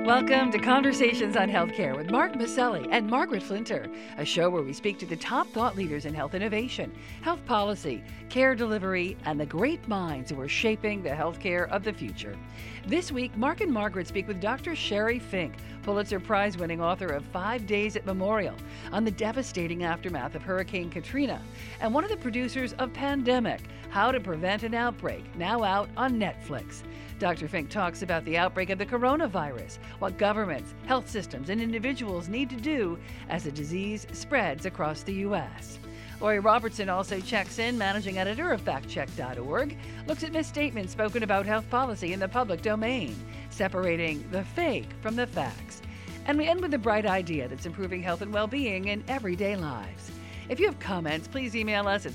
Welcome to Conversations on Healthcare with Mark Maselli and Margaret Flinter, a show where we speak to the top thought leaders in health innovation, health policy, care delivery, and the great minds who are shaping the healthcare of the future. This week, Mark and Margaret speak with Dr. Sherry Fink, Pulitzer Prize-winning author of 5 Days at Memorial, on the devastating aftermath of Hurricane Katrina, and one of the producers of Pandemic, How to Prevent an Outbreak, now out on Netflix. Dr. Fink talks about the outbreak of the coronavirus, what governments, health systems, and individuals need to do as the disease spreads across the U.S. Lori Robertson also checks in, managing editor of factcheck.org, looks at misstatements spoken about health policy in the public domain, separating the fake from the facts. And we end with a bright idea that's improving health and well-being in everyday lives. If you have comments, please email us at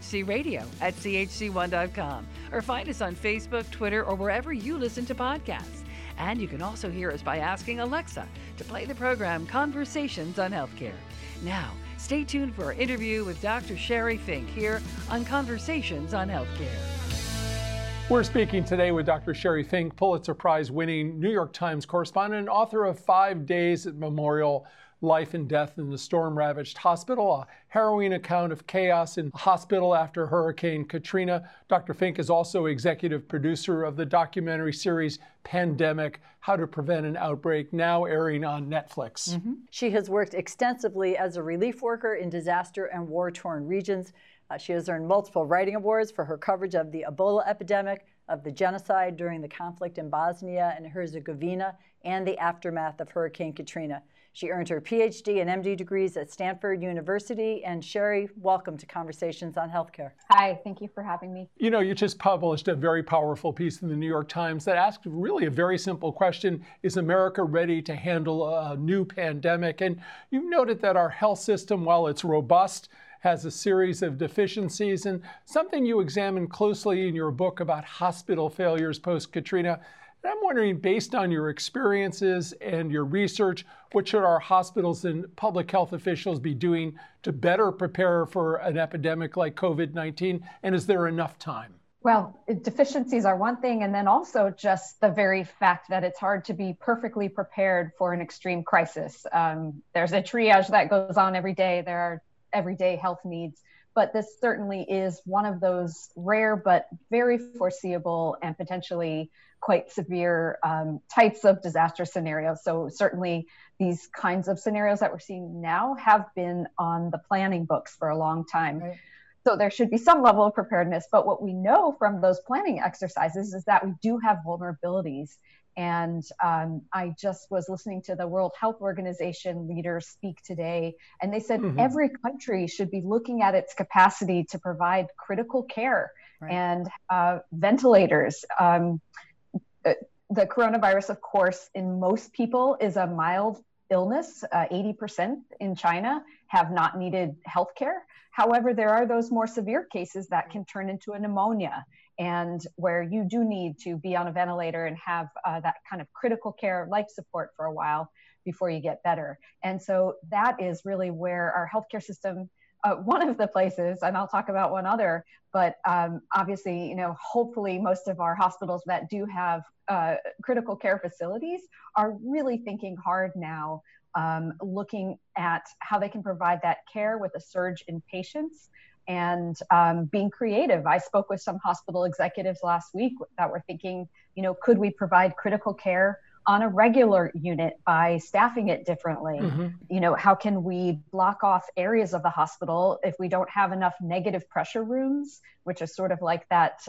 chcradio@chc1.com or find us on Facebook, Twitter, or wherever you listen to podcasts. And you can also hear us by asking Alexa to play the program Conversations on Healthcare. Now, stay tuned for our interview with Dr. Sherry Fink here on Conversations on Healthcare. We're speaking today with Dr. Sherry Fink, Pulitzer Prize-winning New York Times correspondent and author of 5 Days at Memorial, Life and Death in the Storm-Ravaged Hospital, a harrowing account of chaos in a hospital after Hurricane Katrina. Dr. Fink is also executive producer of the documentary series Pandemic, How to Prevent an Outbreak, now airing on Netflix. She has worked extensively as a relief worker in disaster and war-torn regions. She has earned multiple writing awards for her coverage of the Ebola epidemic, of the genocide during the conflict in Bosnia and Herzegovina, and the aftermath of Hurricane Katrina. She earned her PhD and MD degrees at Stanford University. And Sherry, welcome to Conversations on Healthcare. Hi, thank you for having me. You know, you just published a very powerful piece in the New York Times that asked really a very simple question: is America ready to handle a new pandemic? And you noted that our health system, while it's robust, has a series of deficiencies, and something you examined closely in your book about hospital failures post-Katrina. And I'm wondering, based on your experiences and your research, what should our hospitals and public health officials be doing to better prepare for an epidemic like COVID-19? And is there enough time? Well, deficiencies are one thing, and then also just the very fact that it's hard to be perfectly prepared for an extreme crisis. There's a triage that goes on every day. There are everyday health needs, but this certainly is one of those rare but very foreseeable and potentially quite severe types of disaster scenarios. So certainly these kinds of scenarios that we're seeing now have been on the planning books for a long time. Right. So there should be some level of preparedness, but what we know from those planning exercises is that we do have vulnerabilities. And I just was listening to the World Health Organization leaders speak today, and they said every country should be looking at its capacity to provide critical care and ventilators. The coronavirus, of course, in most people is a mild illness. 80% in China have not needed healthcare. However, there are those more severe cases that can turn into a pneumonia, and where you do need to be on a ventilator and have that kind of critical care life support for a while before you get better. And so that is really where our healthcare system, one of the places, and I'll talk about one other, but obviously, you know, hopefully most of our hospitals that do have critical care facilities are really thinking hard now, looking at how they can provide that care with a surge in patients and being creative. I spoke with some hospital executives last week that were thinking, you know, could we provide critical care on a regular unit by staffing it differently? You know, how can we block off areas of the hospital if we don't have enough negative pressure rooms, which is sort of like that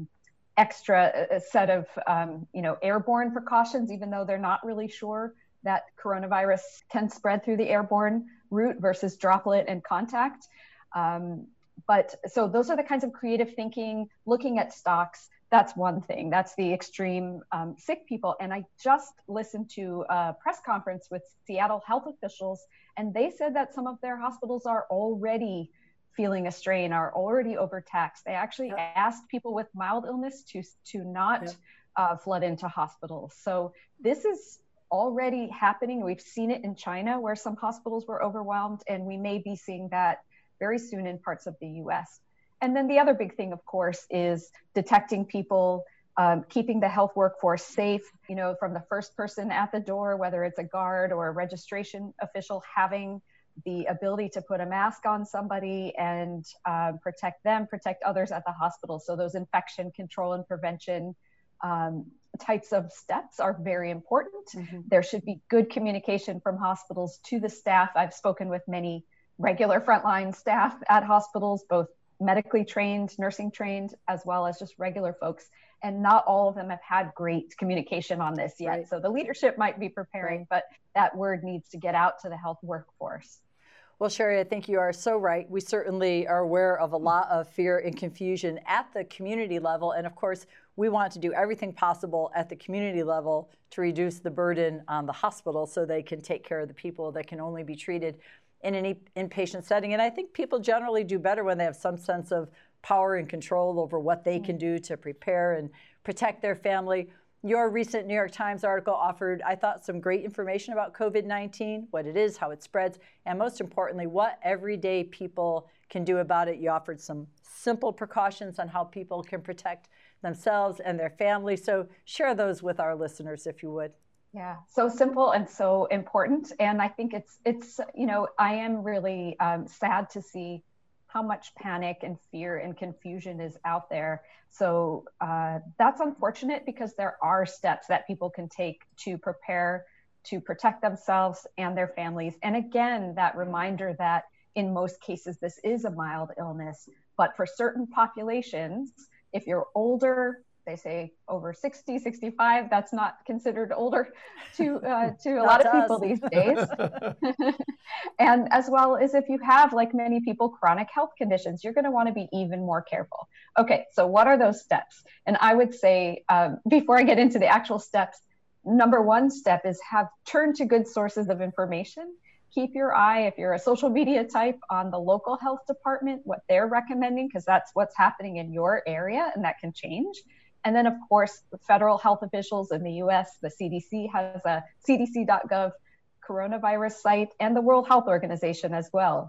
extra set of, you know, airborne precautions, even though they're not really sure that coronavirus can spread through the airborne route versus droplet and contact. But so those are the kinds of creative thinking, looking at stocks. That's one thing. That's the extreme sick people. And I just listened to a press conference with Seattle health officials, and they said that some of their hospitals are already feeling a strain, are already overtaxed. They actually asked people with mild illness to not flood into hospitals. So this is already happening. We've seen it in China where some hospitals were overwhelmed, and we may be seeing that very soon in parts of the US. And then the other big thing, of course, is detecting people keeping the health workforce safe, from the first person at the door, whether it's a guard or a registration official, having the ability to put a mask on somebody and protect them, protect others at the hospital. So those infection control and prevention types of steps are very important. Mm-hmm. There should be good communication from hospitals to the staff. I've spoken with many regular frontline staff at hospitals, both medically trained, nursing trained, as well as just regular folks. And not all of them have had great communication on this yet. Right. So the leadership might be preparing, right. But that word needs to get out to the health workforce. Well, Sherry, I think you are so right. We certainly are aware of a lot of fear and confusion at the community level. And of course, we want to do everything possible at the community level to reduce the burden on the hospital so they can take care of the people that can only be treated in an inpatient setting. And I think people generally do better when they have some sense of power and control over what they can do to prepare and protect their family. Your recent New York Times article offered, I thought, some great information about COVID-19, what it is, how it spreads, and most importantly, what everyday people can do about it. You offered some simple precautions on how people can protect themselves and their family. So share those with our listeners, if you would. Yeah, so simple and so important. And I think it's I am really sad to see how much panic and fear and confusion is out there. So that's unfortunate because there are steps that people can take to prepare to protect themselves and their families. And again, that reminder that in most cases, this is a mild illness, but for certain populations, if you're older, they say over 60, 65, that's not considered older to a lot of people these days. And as well as if you have, like many people, chronic health conditions, you're going to want to be even more careful. Okay, so what are those steps? And I would say, before I get into the actual steps, number one step is turn to good sources of information. Keep your eye, if you're a social media type, on the local health department, what they're recommending, because that's what's happening in your area and that can change. And then, of course, the federal health officials in the US, the CDC has a cdc.gov coronavirus site, and the World Health Organization as well,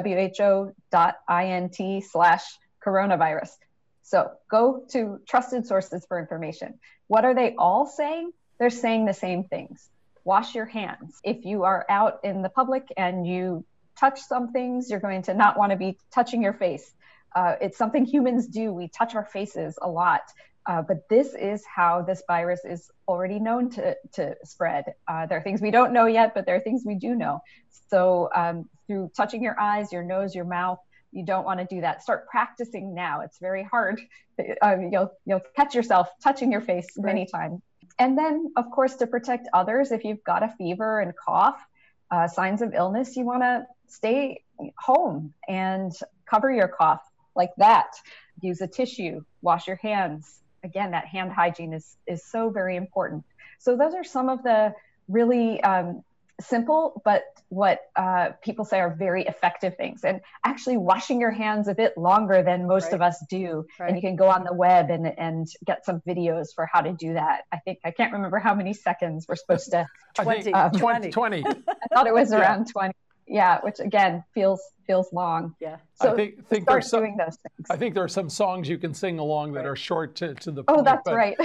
who.int/coronavirus. So go to trusted sources for information. What are they all saying? They're saying the same things. Wash your hands. If you are out in the public and you touch some things, you're going to not want to be touching your face. It's something humans do. We touch our faces a lot. But this is how this virus is already known to spread. There are things we don't know yet, but there are things we do know. So through touching your eyes, your nose, your mouth, you don't want to do that. Start practicing now. It's very hard. You'll catch yourself touching your face many times. And then, of course, to protect others, if you've got a fever and cough, signs of illness, you want to stay home and cover your cough like that. Use a tissue, wash your hands. Again, that hand hygiene is so very important. So those are some of the really simple, but what people say are very effective things. And actually washing your hands a bit longer than most of us do. Right. And you can go on the web and get some videos for how to do that. I can't remember how many seconds we're supposed to. 20. 20. I thought it was around 20. Yeah, which again feels long. Yeah. So I think start doing those things. I think there are some songs you can sing along that are short to the point. Oh, that's right.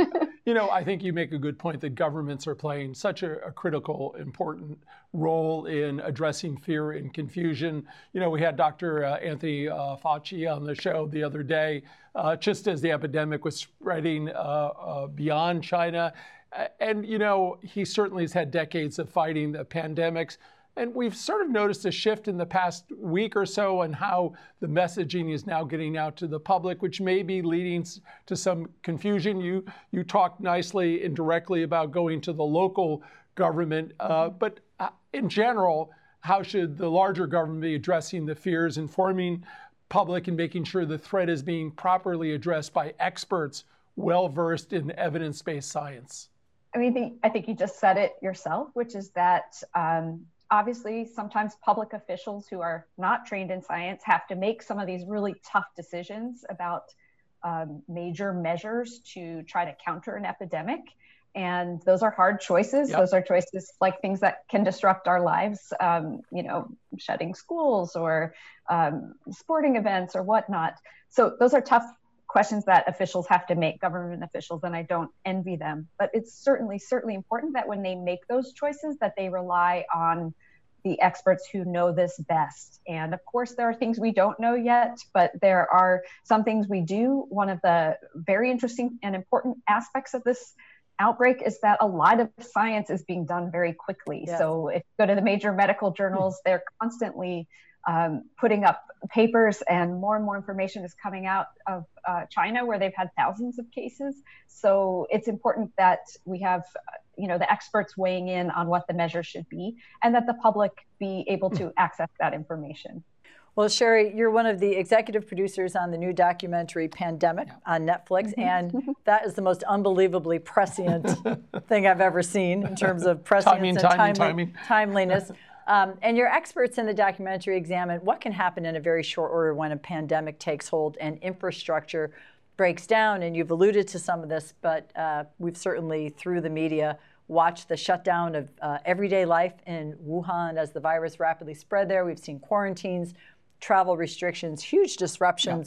I think you make a good point that governments are playing such a critical, important role in addressing fear and confusion. We had Dr. Anthony Fauci on the show the other day, just as the epidemic was spreading beyond China. And, he certainly has had decades of fighting the pandemics. And we've sort of noticed a shift in the past week or so on how the messaging is now getting out to the public, which may be leading to some confusion. You talked nicely and directly about going to the local government, but in general, how should the larger government be addressing the fears, informing public, and making sure the threat is being properly addressed by experts well-versed in evidence-based science? I think you just said it yourself, which is that obviously, sometimes public officials who are not trained in science have to make some of these really tough decisions about major measures to try to counter an epidemic. And those are hard choices. Yep. Those are choices like things that can disrupt our lives, shutting schools or sporting events or whatnot. So those are tough questions that officials have to make, government officials, and I don't envy them. But it's certainly important that when they make those choices, that they rely on the experts who know this best. And of course, there are things we don't know yet, but there are some things we do. One of the very interesting and important aspects of this outbreak is that a lot of science is being done very quickly. Yes. So if you go to the major medical journals, they're constantly putting up papers, and more information is coming out of China, where they've had thousands of cases. So it's important that we have the experts weighing in on what the measures should be, and that the public be able to access that information. Well, Sherry, you're one of the executive producers on the new documentary Pandemic on Netflix, and that is the most unbelievably prescient thing I've ever seen in terms of prescience and timeliness. And your experts in the documentary examine what can happen in a very short order when a pandemic takes hold and infrastructure breaks down. And you've alluded to some of this, but we've certainly, through the media, watched the shutdown of everyday life in Wuhan as the virus rapidly spread there. We've seen quarantines, travel restrictions, huge disruptions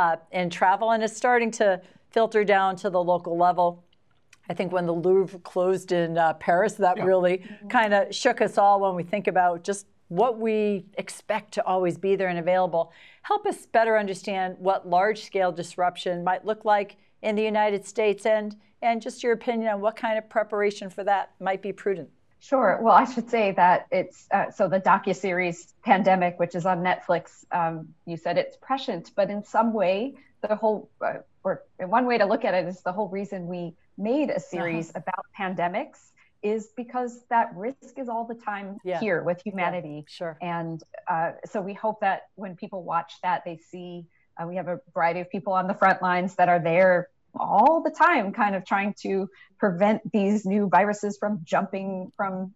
in travel, and it's starting to filter down to the local level. I think when the Louvre closed in Paris, that really kind of shook us all when we think about just what we expect to always be there and available. Help us better understand what large-scale disruption might look like in the United States, and just your opinion on what kind of preparation for that might be prudent. Sure. Well, I should say that it's so the docuseries Pandemic, which is on Netflix, you said it's prescient, but in some way, the whole, or one way to look at it is the whole reason we made a series about pandemics is because that risk is all the time here with humanity. Sure. And so we hope that when people watch that, they see we have a variety of people on the front lines that are there all the time, kind of trying to prevent these new viruses from jumping from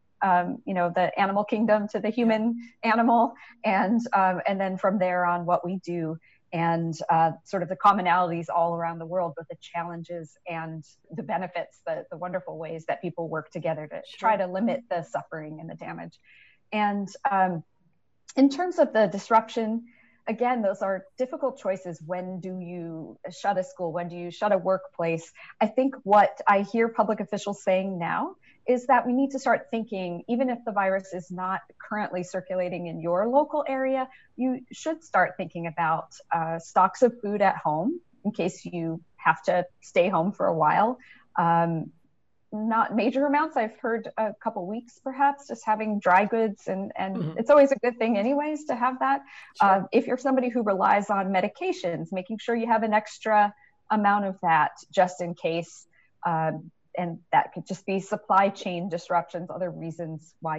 the animal kingdom to the human animal, and then from there on what we do, and sort of the commonalities all around the world, but the challenges and the benefits, the wonderful ways that people work together to try to limit the suffering and the damage. And in terms of the disruption, again, those are difficult choices. When do you shut a school? When do you shut a workplace? I think what I hear public officials saying now is that we need to start thinking, even if the virus is not currently circulating in your local area, you should start thinking about stocks of food at home in case you have to stay home for a while. Not major amounts. I've heard a couple weeks, perhaps, just having dry goods, and it's always a good thing anyways to have that. Sure. If you're somebody who relies on medications, making sure you have an extra amount of that just in case. And that could just be supply chain disruptions, other reasons why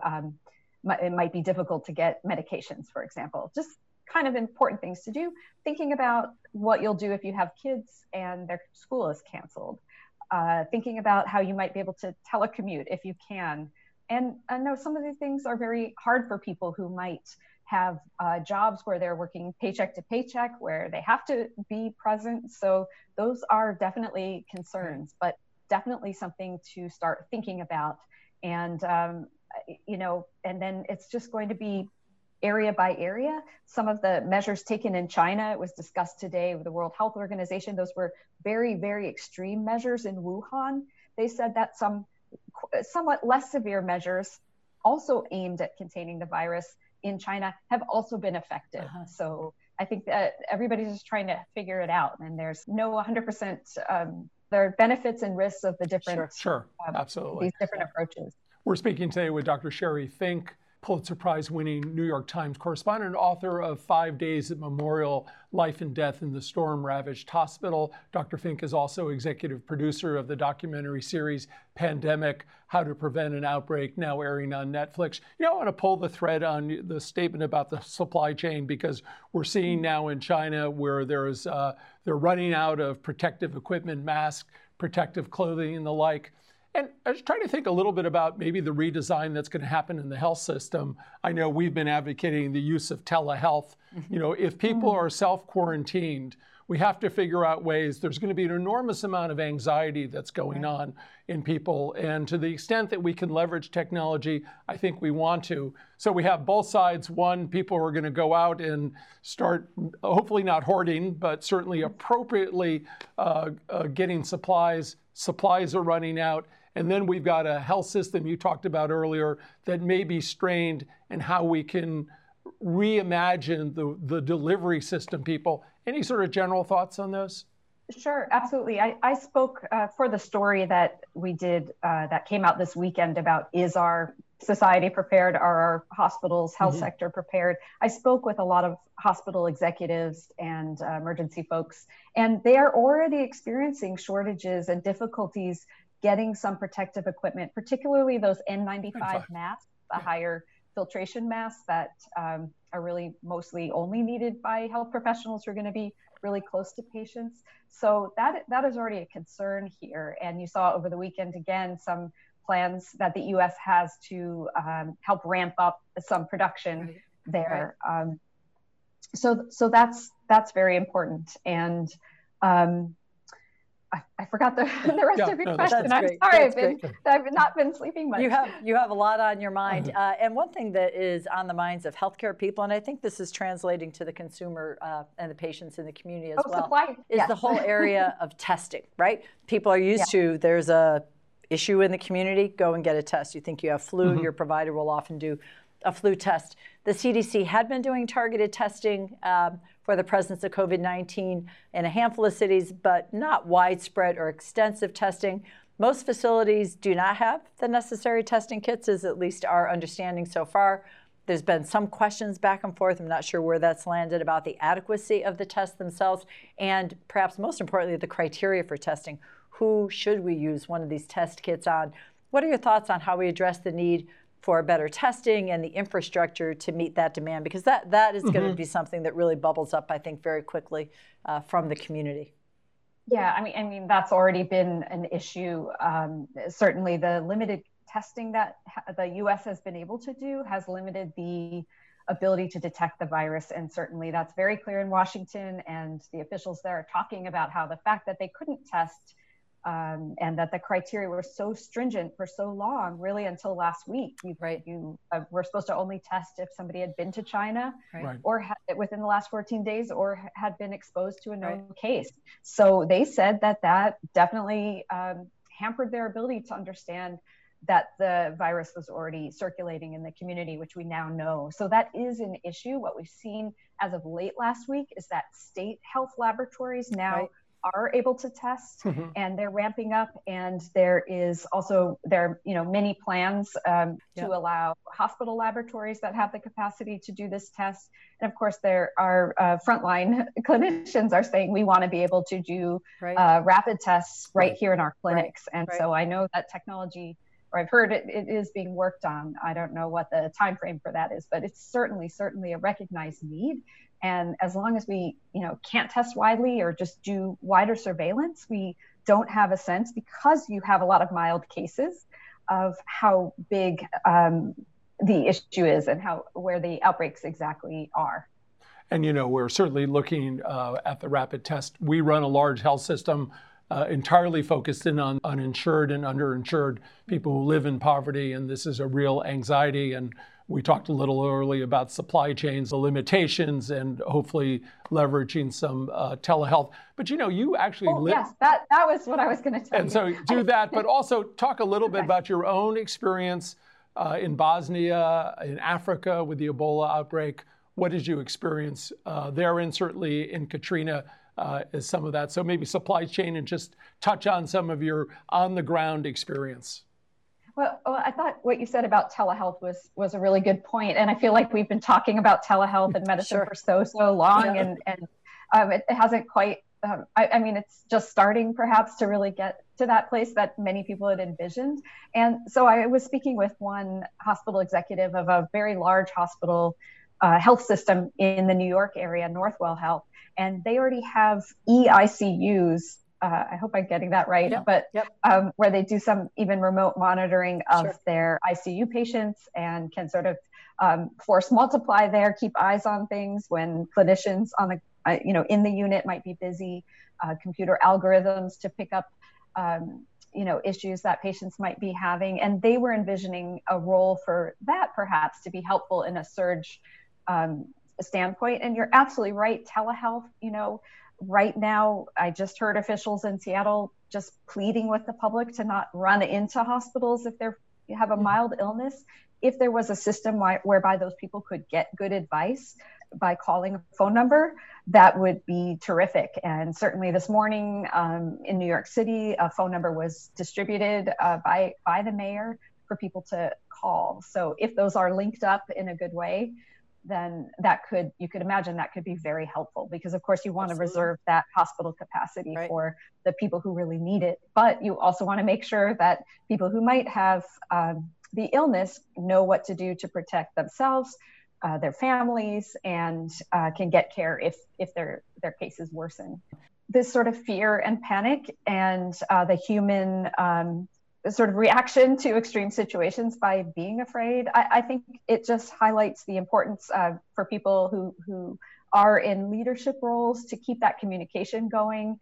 it might be difficult to get medications, for example. Just kind of important things to do. Thinking about what you'll do if you have kids and their school is canceled. Thinking about how you might be able to telecommute if you can. And I know some of these things are very hard for people who might have jobs where they're working paycheck to paycheck, where they have to be present. So those are definitely concerns, but definitely something to start thinking about. And, and then it's just going to be area by area. Some of the measures taken in China, it was discussed today with the World Health Organization, those were very, very extreme measures in Wuhan. They said that some somewhat less severe measures also aimed at containing the virus in China have also been effective. So I think that everybody's just trying to figure it out, and there's no 100%, there are benefits and risks of the different, absolutely, these different approaches. We're speaking today with Dr. Sherry Fink, Pulitzer Prize-winning New York Times correspondent, author of 5 Days at Memorial: Life and Death in the Storm-Ravaged Hospital. Dr. Fink is also executive producer of the documentary series Pandemic: How to Prevent an Outbreak, now airing on Netflix. I want to pull the thread on the statement about the supply chain, because we're seeing now in China where they're running out of protective equipment, masks, protective clothing, and the like. And I was trying to think a little bit about maybe the redesign that's going to happen in the health system. I know we've been advocating the use of telehealth. If people are self-quarantined, we have to figure out ways. There's going to be an enormous amount of anxiety that's going on in people. And to the extent that we can leverage technology, I think we want to. So we have both sides. One, people are going to go out and start, hopefully not hoarding, but certainly appropriately getting supplies. Supplies are running out. And then we've got a health system you talked about earlier that may be strained, and how we can reimagine the delivery system. People, any sort of general thoughts on those? Sure, absolutely. I spoke for the story that we did that came out this weekend about, is our society prepared? Are our hospitals, health sector prepared? I spoke with a lot of hospital executives and emergency folks, and they are already experiencing shortages and difficulties getting some protective equipment, particularly those N95 masks, the higher filtration masks that are really mostly only needed by health professionals who are going to be really close to patients. So that is already a concern here. And you saw over the weekend, again, some plans that the U.S. has to help ramp up some production there. So that's very important. And I forgot the rest of your question. I'm sorry, I've not been sleeping much. You have a lot on your mind. And one thing that is on the minds of healthcare people, and I think this is translating to the consumer and the patients in the community as well, is the whole area of testing, right? People are used to, there's a issue in the community, go and get a test. You think you have flu, your provider will often do a flu test. The CDC had been doing targeted testing for the presence of COVID-19 in a handful of cities, but not widespread or extensive testing. Most facilities do not have the necessary testing kits, is at least our understanding so far. There's been some questions back and forth. I'm not sure where that's landed about the adequacy of the tests themselves, and perhaps most importantly, the criteria for testing. Who should we use one of these test kits on? What are your thoughts on how we address the need for better testing and the infrastructure to meet that demand? Because that is going to be something that really bubbles up, I think, very quickly from the community. Yeah, I mean that's already been an issue. Certainly, the limited testing that the U.S. has been able to do has limited the ability to detect the virus, and certainly that's very clear in Washington. And the officials there are talking about how the fact that they couldn't test and that the criteria were so stringent for so long, really until last week. You were supposed to only test if somebody had been to China or within the last 14 days or had been exposed to a known case. So they said that definitely hampered their ability to understand that the virus was already circulating in the community, which we now know. So that is an issue. What we've seen as of late last week is that state health laboratories now are able to test, and they're ramping up. And there are many plans to allow hospital laboratories that have the capacity to do this test. And of course, there are frontline clinicians are saying we want to be able to do rapid tests right here in our clinics. And so I know that technology, or I've heard it is being worked on. I don't know what the time frame for that is, but it's certainly a recognized need. And as long as we, can't test widely or just do wider surveillance, we don't have a sense, because you have a lot of mild cases, of how big the issue is and where the outbreaks exactly are. And, we're certainly looking at the rapid test. We run a large health system entirely focused in on uninsured and underinsured people who live in poverty. And this is a real anxiety. And we talked a little earlier about supply chains, the limitations, and hopefully leveraging some telehealth. But you actually yes, that was what I was going to tell you. And so do that, but also talk a little bit about your own experience in Bosnia, in Africa with the Ebola outbreak. What did you experience there, and certainly in Katrina is some of that? So maybe supply chain, and just touch on some of your on-the-ground experience. Well, I thought what you said about telehealth was a really good point. And I feel like we've been talking about telehealth and medicine for so long, and it hasn't quite, it's just starting perhaps to really get to that place that many people had envisioned. And so I was speaking with one hospital executive of a very large hospital health system in the New York area, Northwell Health, and they already have EICUs. I hope I'm getting that right, where they do some even remote monitoring of their ICU patients, and can sort of force multiply there, keep eyes on things when clinicians on in the unit might be busy, computer algorithms to pick up, issues that patients might be having. And they were envisioning a role for that perhaps to be helpful in a surge standpoint. And you're absolutely right. Telehealth, right now, I just heard officials in Seattle just pleading with the public to not run into hospitals if you have a mild illness. If there was a system whereby those people could get good advice by calling a phone number, that would be terrific. And certainly this morning in New York City, a phone number was distributed by the mayor for people to call. So if those are linked up in a good way, then you could imagine that could be very helpful, because of course you want to reserve that hospital capacity for the people who really need it. But you also want to make sure that people who might have the illness know what to do to protect themselves, their families, and can get care if their cases worsen. This sort of fear and panic and the human sort of reaction to extreme situations by being afraid, I think it just highlights the importance for people who are in leadership roles to keep that communication going,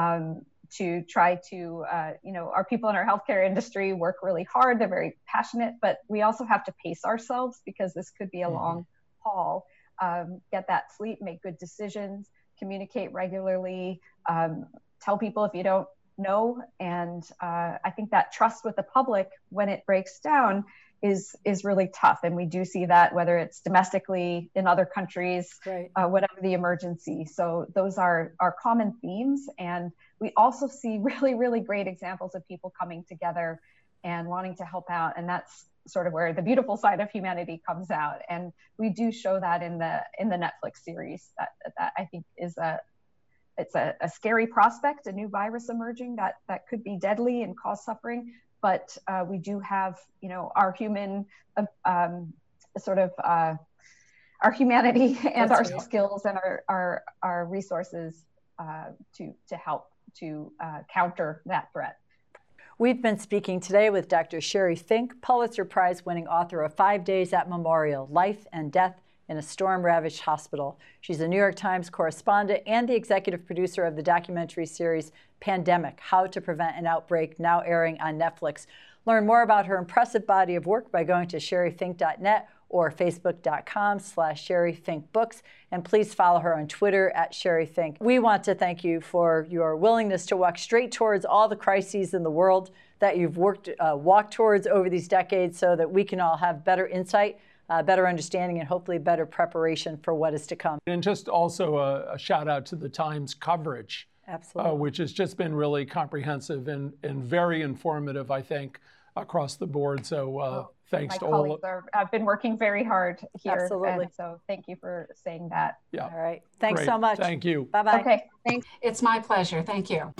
to try to, our people in our healthcare industry work really hard. They're very passionate, but we also have to pace ourselves because this could be a long haul. Get that sleep, make good decisions, communicate regularly, tell people if you don't know. And I think that trust with the public when it breaks down is really tough. And we do see that whether it's domestically in other countries, whatever the emergency. So those are common themes. And we also see really, really great examples of people coming together and wanting to help out. And that's sort of where the beautiful side of humanity comes out. And we do show that in the Netflix series that I think is it's a scary prospect, a new virus emerging that could be deadly and cause suffering. But we do have, our human, our humanity and our skills and our resources to help to counter that threat. We've been speaking today with Dr. Sherry Fink, Pulitzer Prize-winning author of 5 Days at Memorial, Life and Death in a Storm-Ravaged Hospital. She's a New York Times correspondent and the executive producer of the documentary series Pandemic: How to Prevent an Outbreak, now airing on Netflix. Learn more about her impressive body of work by going to sherryfink.net or facebook.com/sherryfinkbooks. And please follow her on Twitter @sherryfink. We want to thank you for your willingness to walk straight towards all the crises in the world that you've walked towards over these decades so that we can all have better insight, better understanding, and hopefully better preparation for what is to come. And just also a shout out to the Times coverage, which has just been really comprehensive and very informative, I think, across the board. So thanks to all. I've been working very hard here. Absolutely. And so thank you for saying that. Yeah. All right. Thanks so much. Thank you. Bye-bye. Okay. Thanks. It's my pleasure. Thank you.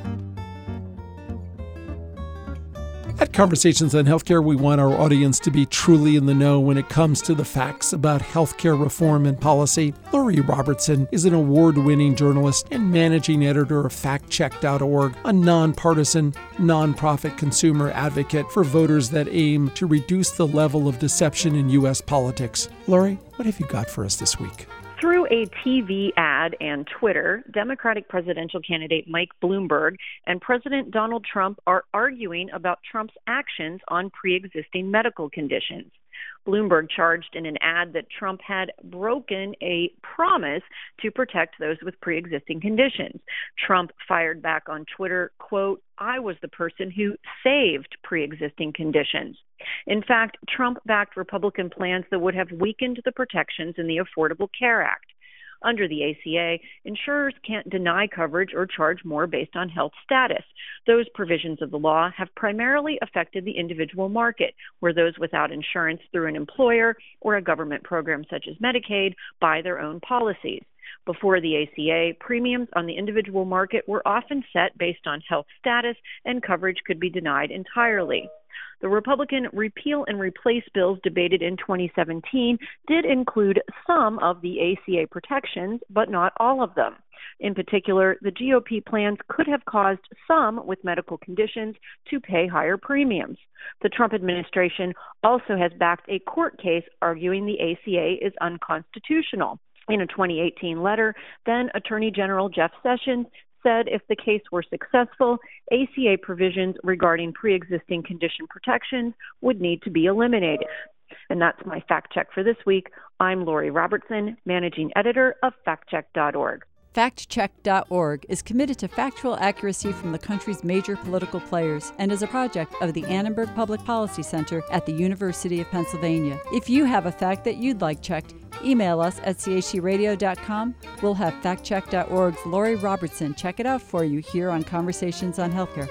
At Conversations on Healthcare, we want our audience to be truly in the know when it comes to the facts about healthcare reform and policy. Lori Robertson is an award-winning journalist and managing editor of FactCheck.org, a nonpartisan, nonprofit consumer advocate for voters that aim to reduce the level of deception in U.S. politics. Lori, what have you got for us this week? Through a TV ad and Twitter, Democratic presidential candidate Mike Bloomberg and President Donald Trump are arguing about Trump's actions on pre-existing medical conditions. Bloomberg charged in an ad that Trump had broken a promise to protect those with pre-existing conditions. Trump fired back on Twitter, quote, "I was the person who saved pre-existing conditions." In fact, Trump backed Republican plans that would have weakened the protections in the Affordable Care Act. Under the ACA, insurers can't deny coverage or charge more based on health status. Those provisions of the law have primarily affected the individual market, where those without insurance through an employer or a government program such as Medicaid buy their own policies. Before the ACA, premiums on the individual market were often set based on health status, and coverage could be denied entirely. The Republican repeal and replace bills debated in 2017 did include some of the ACA protections, but not all of them. In particular, the GOP plans could have caused some with medical conditions to pay higher premiums. The Trump administration also has backed a court case arguing the ACA is unconstitutional. In a 2018 letter, then Attorney General Jeff Sessions said if the case were successful, ACA provisions regarding pre-existing condition protections would need to be eliminated. And that's my fact check for this week. I'm Lori Robertson, managing editor of factcheck.org. FactCheck.org is committed to factual accuracy from the country's major political players and is a project of the Annenberg Public Policy Center at the University of Pennsylvania. If you have a fact that you'd like checked, email us at chcradio.com. We'll have FactCheck.org's Lori Robertson check it out for you here on Conversations on Healthcare.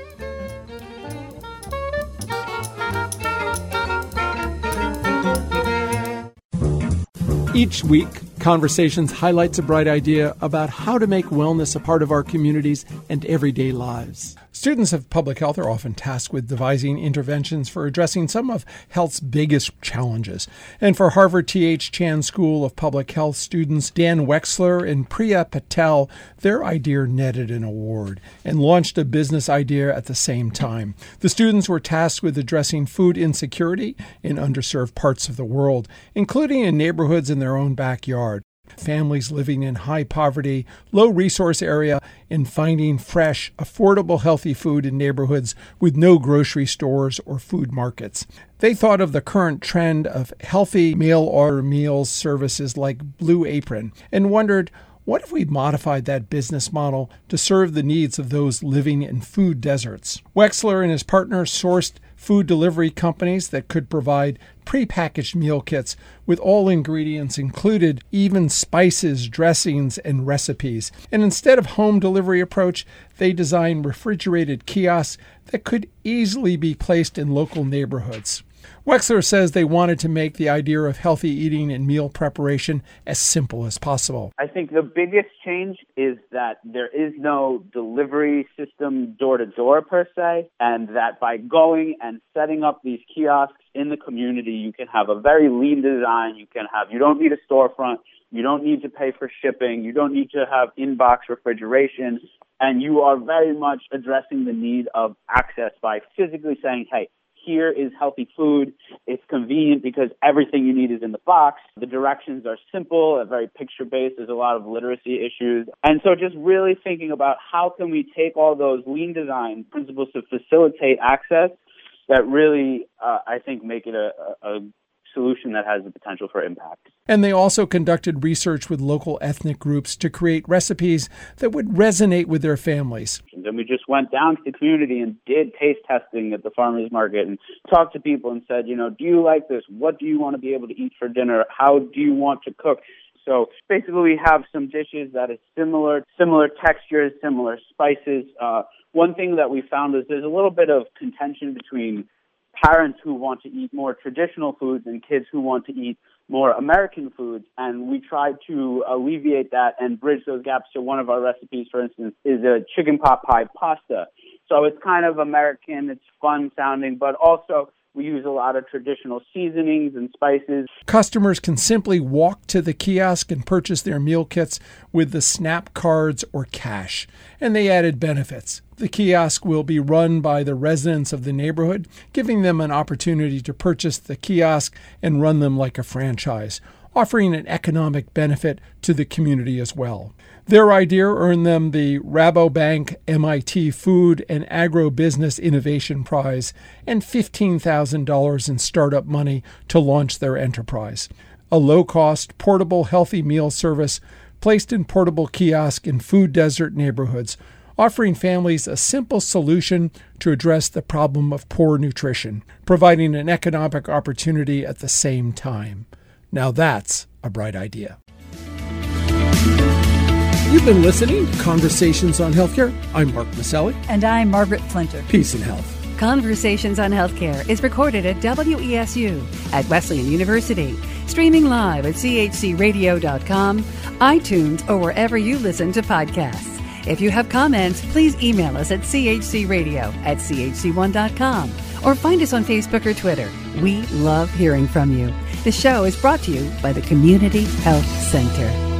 Each week, Conversations highlights a bright idea about how to make wellness a part of our communities and everyday lives. Students of public health are often tasked with devising interventions for addressing some of health's biggest challenges. And for Harvard T.H. Chan School of Public Health students Dan Wexler and Priya Patel, their idea netted an award and launched a business idea at the same time. The students were tasked with addressing food insecurity in underserved parts of the world, including in neighborhoods in their own backyard. Families living in high poverty, low resource area, and finding fresh, affordable, healthy food in neighborhoods with no grocery stores or food markets. They thought of the current trend of healthy mail order meals services like Blue Apron and wondered, what if we modified that business model to serve the needs of those living in food deserts? Wexler and his partner sourced food delivery companies that could provide prepackaged meal kits with all ingredients included, even spices, dressings, and recipes. And instead of home delivery approach, they designed refrigerated kiosks that could easily be placed in local neighborhoods. Wexler says they wanted to make the idea of healthy eating and meal preparation as simple as possible. I think the biggest change is that there is no delivery system door-to-door per se, and that by going and setting up these kiosks in the community, you can have a very lean design. You don't need a storefront. You don't need to pay for shipping. You don't need to have in-box refrigeration. And you are very much addressing the need of access by physically saying, hey, here is healthy food. It's convenient because everything you need is in the box. The directions are simple, very picture-based. There's a lot of literacy issues. And so just really thinking about how can we take all those lean design principles to facilitate access that really, I think, make it a solution that has the potential for impact. And they also conducted research with local ethnic groups to create recipes that would resonate with their families. And we just went down to the community and did taste testing at the farmers market and talked to people and said, do you like this? What do you want to be able to eat for dinner? How do you want to cook? So basically we have some dishes that is similar textures, similar spices. One thing that we found is there's a little bit of contention between parents who want to eat more traditional foods and kids who want to eat more American foods, and we tried to alleviate that and bridge those gaps. So one of our recipes, for instance, is a chicken pot pie pasta. So it's kind of American, it's fun sounding, but also we use a lot of traditional seasonings and spices. Customers can simply walk to the kiosk and purchase their meal kits with the SNAP cards or cash. And they added benefits. The kiosk will be run by the residents of the neighborhood, giving them an opportunity to purchase the kiosk and run them like a franchise, offering an economic benefit to the community as well. Their idea earned them the Rabobank MIT Food and Agro-Business Innovation Prize and $15,000 in startup money to launch their enterprise. A low-cost, portable, healthy meal service placed in portable kiosks in food desert neighborhoods, offering families a simple solution to address the problem of poor nutrition, providing an economic opportunity at the same time. Now that's a bright idea. You've been listening to Conversations on Healthcare. I'm Mark Maselli. And I'm Margaret Flinter. Peace and health. Conversations on Healthcare is recorded at WESU at Wesleyan University, streaming live at chcradio.com, iTunes, or wherever you listen to podcasts. If you have comments, please email us at chcradio@chc1.com or find us on Facebook or Twitter. We love hearing from you. The show is brought to you by the Community Health Center.